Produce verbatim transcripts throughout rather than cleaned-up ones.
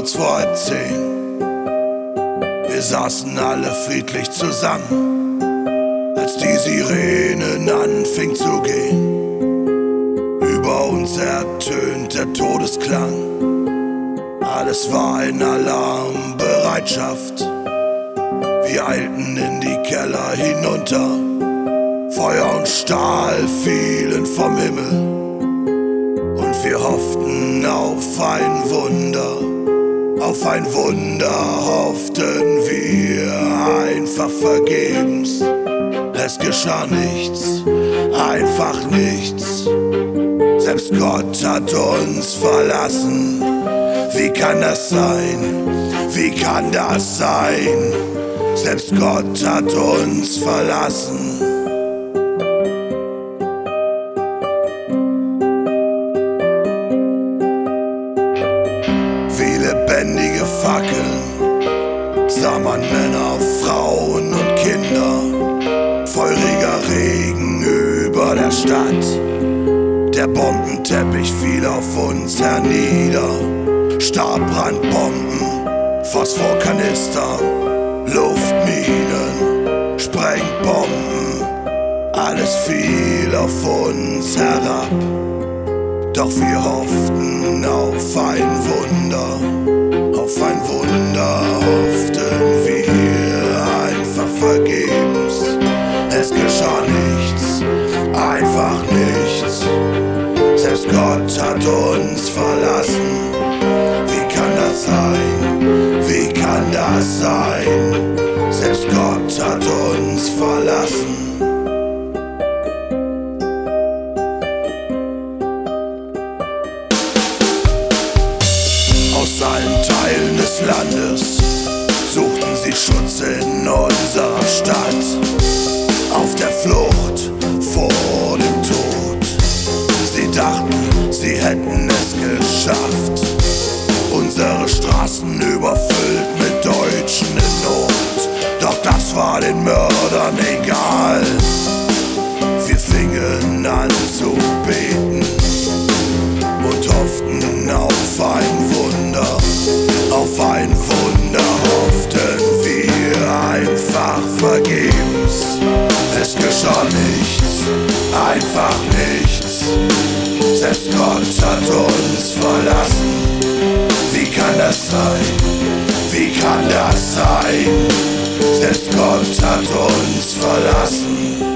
kurz vor halb zehn. Wir saßen alle friedlich zusammen, als die Sirenen anfing zu gehen. Über uns ertönt der Todesklang, alles war in Alarmbereitschaft. Wir eilten in die Keller hinunter, Feuer und Stahl fielen vom Himmel. Und wir hofften auf ein Wunder, auf ein Wunder hofften wir einfach vergebens. Es geschah nichts, einfach nichts. Selbst Gott hat uns verlassen. Wie kann das sein? Wie kann das sein? Selbst Gott hat uns verlassen. Wie lebendige Fackeln sah man Männer, Frauen und Kinder. Feuriger Regen über der Stadt. Der Bombenteppich fiel auf uns hernieder. Stabbrandbomben, Phosphorkanister, Luftminen, Sprengbomben. Alles fiel auf uns herab. Doch wir hofften auf ein Wunder, auf ein Wunder hofften wir einfach vergebens. Es geschah nichts, einfach nichts. Selbst Gott hat uns verlassen. Wie kann das sein? Wie kann das sein? Selbst Gott hat uns verlassen. Aus allen Teilen des Landes suchten sie Schutz in unserer Stadt. Auf der Flucht vor dem Tod. Sie dachten, sie hätten es geschafft. Unsere Straßen überfüllt mit Deutschen in Not. Doch das war den Mördern egal. Wir fingen an zu beten und hofften auf ein Wunder. Auf ein Wunder hofften wir einfach vergebens. Es geschah nichts, einfach nichts. Selbst Gott hat uns verlassen. Wie kann das sein? Wie kann das sein? Selbst Gott hat uns verlassen.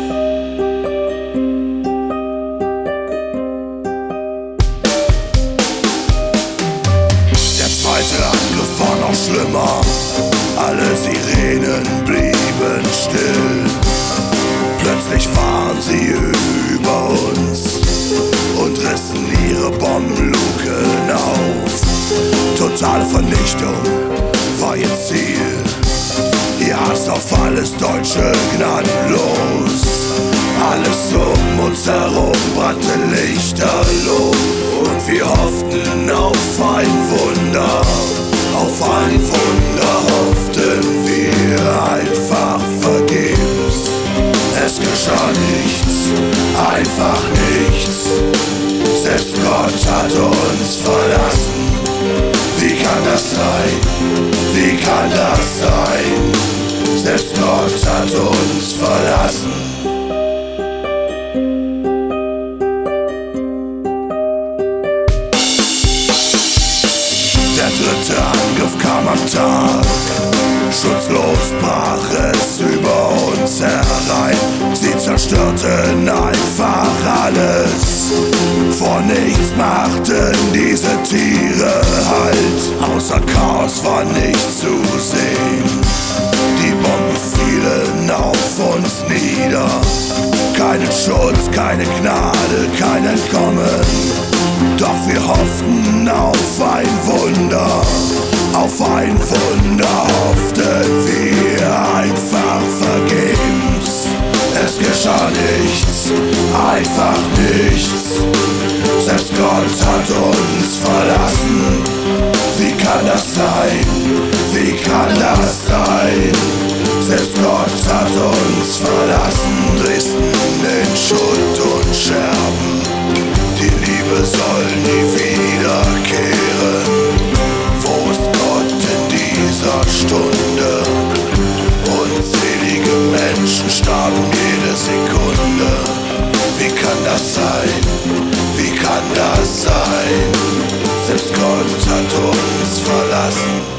Der zweite Angriff war noch schlimmer. Alle Sirenen blieben still. Plötzlich waren sie über uns und rissen ihre Bombenluken auf. Totale Vernichtung war ihr Ziel. Ihr Hass auf alles Deutsche gnadenlos. Alles um uns herum brannte lichterloh. Und wir hofften auf ein Wunder. Auf ein Wunder hofften wir einfach vergebens. Es geschah nichts, einfach nichts. Selbst Gott hat uns verlassen. Wie kann das sein? Wie kann das sein? Selbst Gott hat uns verlassen. Der dritte Angriff kam am Tag. Schutzlos brach es über uns herein. Sie zerstörten einfach alles. Vor nichts machten diese Tiere Halt. Außer Chaos war nichts zu sehen. Die Bomben fielen auf uns nieder. Keinen Schutz, keine Gnade, kein Entkommen. Doch wir hofften auf ein Wunder. Auf ein Wunder hofften wir einfach vergebens. Es geschah nichts, einfach nichts. Selbst Gott hat uns verlassen. Wie kann das sein? Wie kann das sein? Selbst Gott hat uns verlassen. Dresden in Schutt und Scherben. Die Liebe soll nie wiederkehren. Wo ist Gott? das sein? Wie kann das sein? Selbst Gott hat uns verlassen.